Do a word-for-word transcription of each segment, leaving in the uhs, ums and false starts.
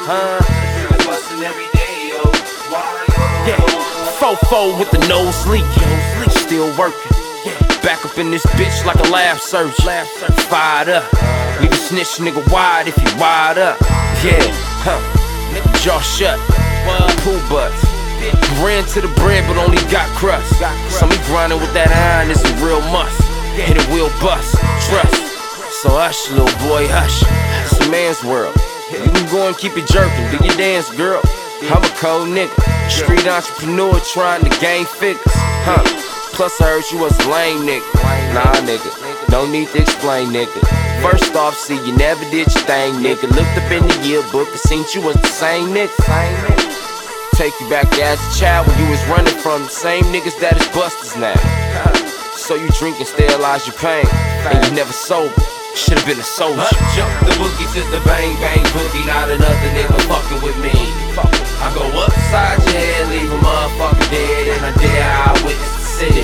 huh? Yeah, fofo with the nose leak, still working. Back up in this bitch like a lab surgeon. Fired up, leave a snitch nigga wide if you wide up. Yeah, huh? Jaw shut, pool butts. Ran to the bread but only got crust. So me grinding with that iron is a real must. Hit it will bust, trust. So hush, little boy, hush. It's a man's world. You can go and keep it jerking, do your dance, girl. I'm a cold nigga, street entrepreneur trying to gain figures, huh? Plus I heard you was a lame nigga. Nah, nigga, no need to explain, nigga. First off, see, you never did your thing, nigga. Looked up in the yearbook and seen you was the same nigga. Take you back to as a child when you was running from the same niggas that is busters now. So you drink and sterilize your pain, and you never sober. Should've been a soldier. Jump the boogie to the bang bang boogie. Not another nigga fucking with me. I go upside your head, leave a motherfucker dead, and I dare I witness the city.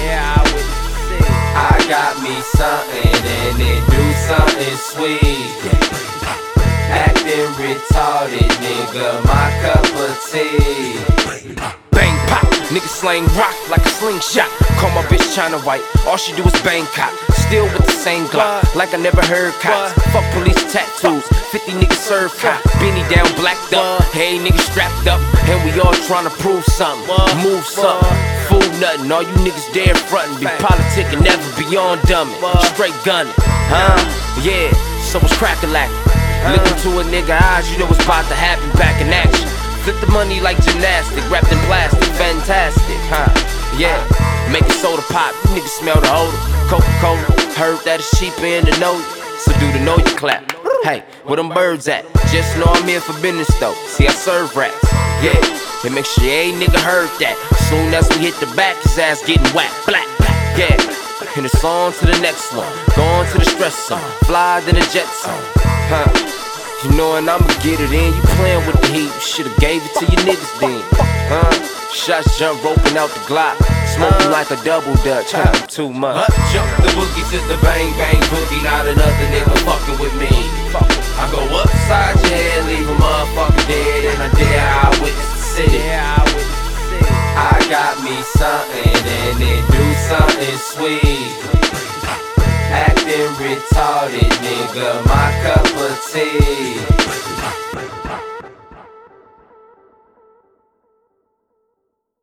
I got me something and it do something sweet. Acting retarded, nigga, my cup of tea. Bang pop, nigga slang rock like a slingshot. Call my bitch China White, all she do is bang cop. Still with the same Glock, like I never heard cops. Fuck police tattoos, fifty niggas serve cops. Beanie down blacked up, hey niggas strapped up, and we all tryna prove something, move something. Fool nothing, all you niggas dare frontin'. Be politicking, never beyond dummin'. Straight gunnin', huh? Yeah, so it's crack-a-lackin'. Look into a nigga eyes, you know what's about to happen. Back in action, flip the money like gymnastic, wrapped in plastic, fantastic, huh? Yeah, make it soda pop, you niggas smell the odor. Coca-Cola, heard that it's cheaper in the know. So do the know you clap. Hey, where them birds at? Just know I'm here for business though. See I serve rats, yeah. And make sure every nigga heard that. Soon as we hit the back, his ass getting whacked, black, yeah. And it's on to the next one, going to the stress zone, fly than a jet zone, huh? You know and I'ma get it in. You playin' with the heat, you should've gave it to your niggas then, huh? Shots jump roping out the Glock, smoking like a double dutch, huh? Too much. Jump the boogie to the bang bang boogie. Not another nigga fucking with me. I go upside your head, leave a motherfucker dead, and I dare I witness the city. I got me something and it do something sweet. Acting retarded, nigga, my cup of tea.